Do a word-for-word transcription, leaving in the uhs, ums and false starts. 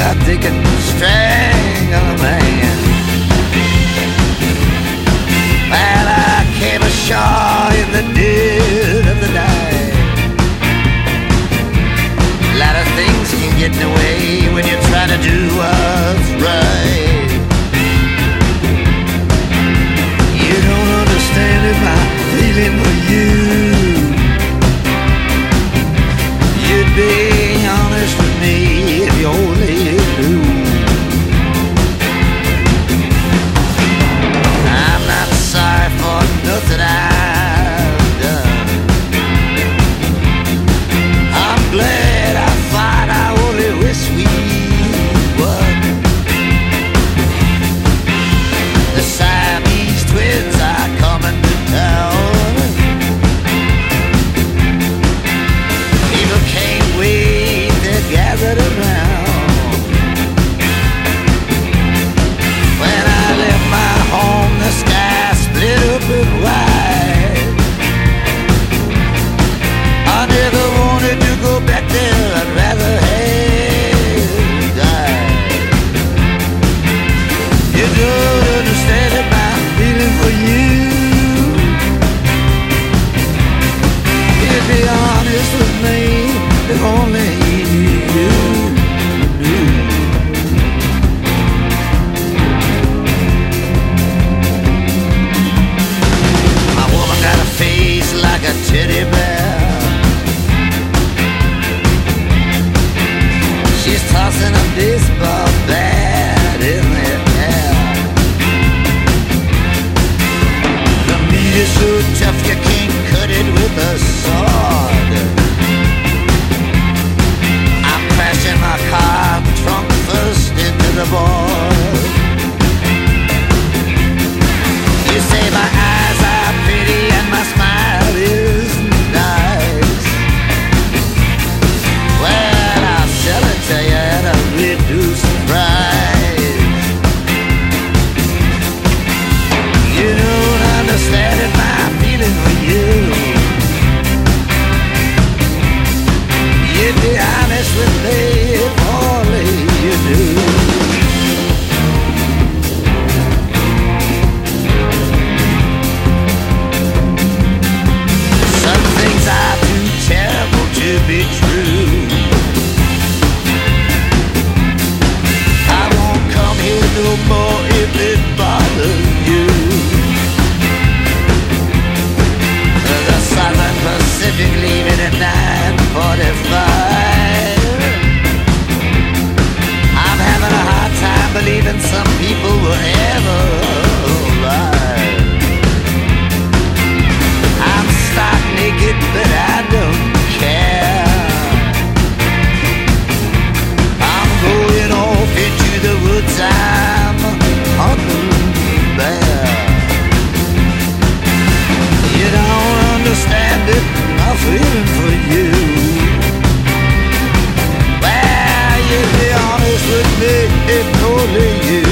how they can strangle a man. Well, I came ashore in the dead of the night. A lot of things can get in the way when you're trying to do what's right. You don't understand it, my feeling for you. You'd be honest with me if you only knew. I'm not sorry for nothing I've done. I'm glad I fought, I only wish we won. The Siamese twins are coming to town. People can't wait, they're gathered around. When I left my home, the sky split open wide. I never wanted to go back there, I'd rather have died. You don't understand it, my feeling for you. You'd be honest with me if only you knew. My woman got a face like a teddy bear. She's tossing a baseball bat in the air. The meat is so tough you can't cut it with a sword. I'm crashing my car trunk first into the board. You say my eyes are pretty and my smile is nice. Well, I'll sell it to you at a reduced price. You don't understand it, my feeling for you. You'd be honest with me if only you knew. Some things are too terrible to be true. I won't come here no more if it bothers you. The Southern Pacific leaving at nine forty-five. I'm having a hard time believing some people were ever alive. I'm stark naked, but I don't care. I'm going off into the woods, I'm hunting bear. You don't understand it, my feeling for you. Well, you'd be honest with me if only you